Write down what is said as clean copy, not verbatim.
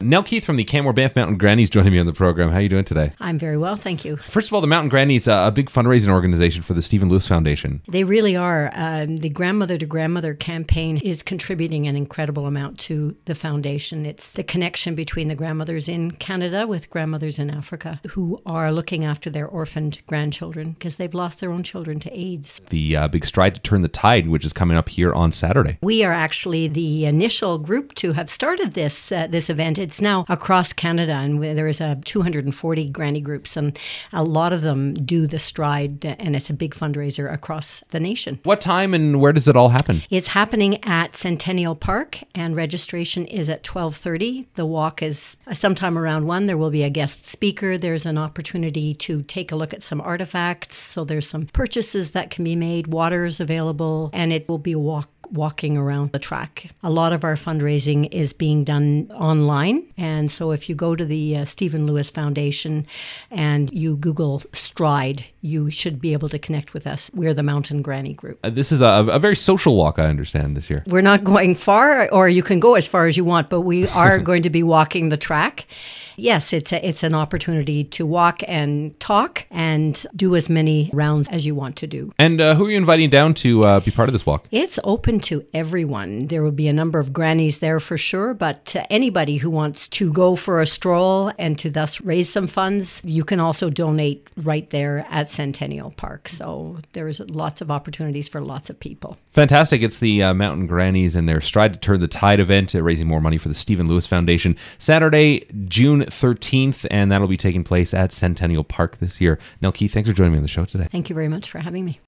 Nell Keith from the Canmore Banff Mountain Grannies joining me on the program. How are you doing today? I'm very well, thank you. First of all, the Mountain Grannies, a big fundraising organization for the Stephen Lewis Foundation. They really are. The Grandmother to Grandmother campaign is contributing an incredible amount to the foundation. It's the connection between the grandmothers in Canada with grandmothers in Africa who are looking after their orphaned grandchildren because they've lost their own children to AIDS. The big Stride to Turn the Tide, which is coming up here on Saturday. We are actually the initial group to have started this event. It's now across Canada, and there is 240 granny groups, and a lot of them do the Stride, and it's a big fundraiser across the nation. What time and where does it all happen? It's happening at Centennial Park, and registration is at 12:30. The walk is sometime around 1. There will be a guest speaker. There's an opportunity to take a look at some artifacts, so there's some purchases that can be made. Water is available, and it will be walking around the track. A lot of our fundraising is being done online, and so if you go to the Stephen Lewis Foundation and you Google Stride, you should be able to connect with us. We're the Mountain Granny Group. This is a very social walk, I understand, this year. We're not going far, or you can go as far as you want, but we are going to be walking the track. Yes, it's an opportunity to walk and talk and do as many rounds as you want to do. And who are you inviting down to be part of this walk? It's open to everyone. There will be a number of grannies there for sure, but anybody who wants to go for a stroll and to thus raise some funds, you can also donate right there at Centennial Park. So there's lots of opportunities for lots of people. Fantastic. It's the Mountain Grannies and their Stride to Turn the Tide event, raising more money for the Stephen Lewis Foundation. Saturday, June 13th, and that'll be taking place at Centennial Park this year. Nell Keith, thanks for joining me on the show today. Thank you very much for having me.